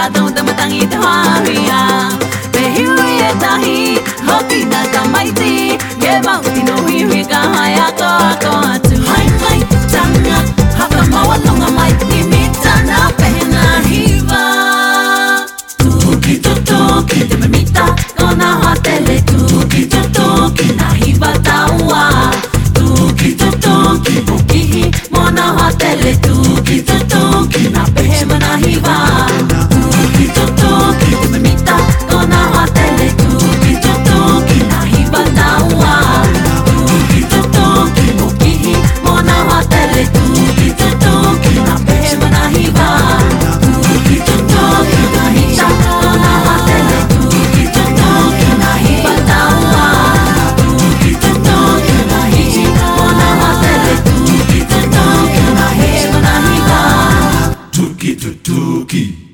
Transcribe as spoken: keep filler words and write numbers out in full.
ta dong ta matangi ta haria be hiwi tahi hoki na ta maiti ye mau ti no hiwi ka haya ko ko tu hai mai tanga haka mawalonga mai ni mitana pena hiva tuki toki te mamita kona hatele tuki toki na hiva taua tuki toki bukihi mona hatele tuki toki na pehema na hiva tuki toki te mamita kona hatele tuki toki na hiva taua tuki toki bukihi mona hatele tuki toki na pehema na hiva tuki toki na hiva kona hatele tuki toki na hiva taua tuki toki na hiva mona hatele tuki toki na pehema na hiva tuki tuki